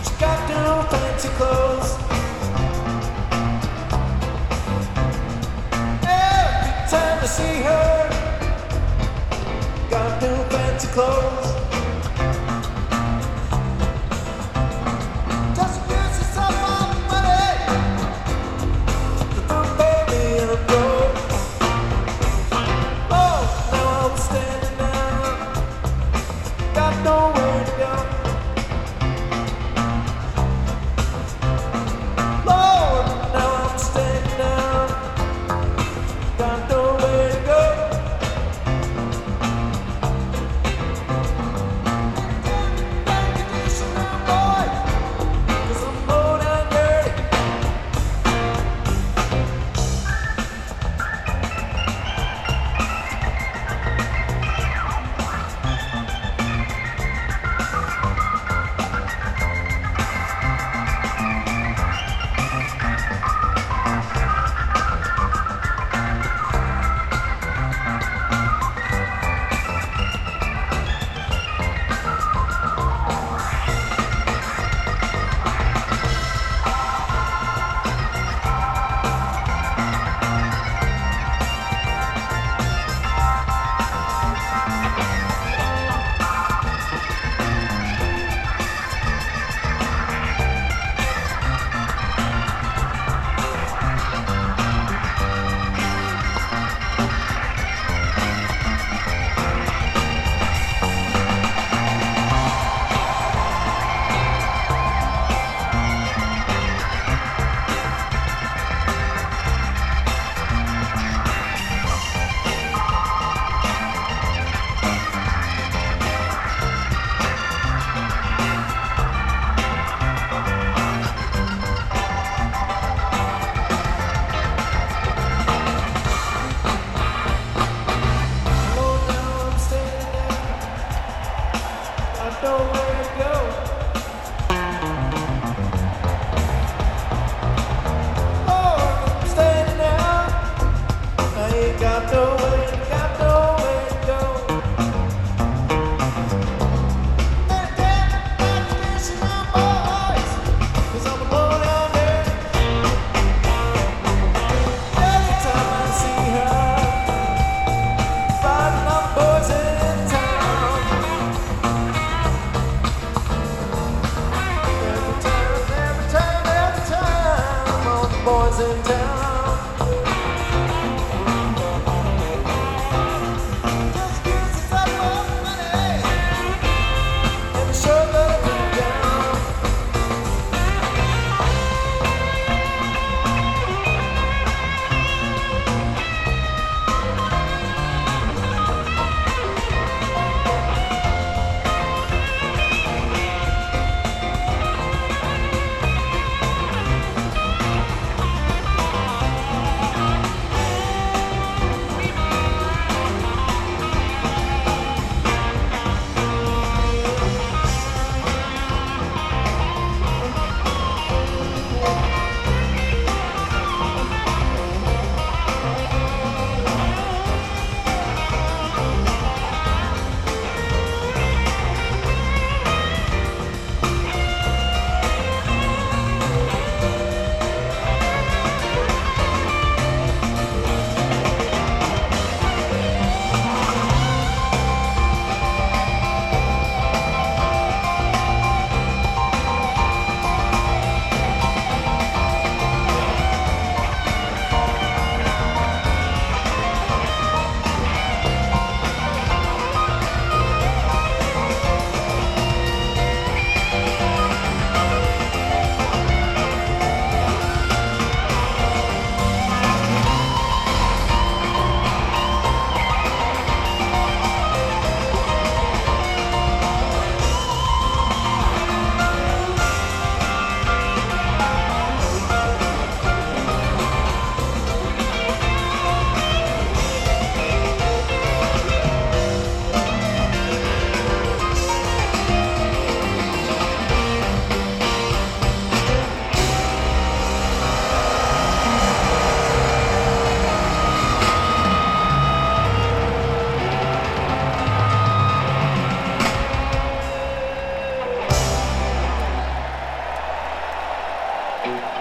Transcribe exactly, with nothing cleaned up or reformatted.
She got new fancy clothes. Every time I see her, got new fancy clothes. Just uses up my money to put baby in a boat. Oh, now I'm standing there, got nowhere to go. Lord, now I'm standing there, got nowhere to go. Nowhere to go. Oh, I'm standing out. I ain't got nowhere, got nowhere to go. And damn, I'm missing my boys, 'cause I'm alone out there. Every time I see her, fighting up boys in town. Boys in town. Just uses up my money and the show let me down. Thank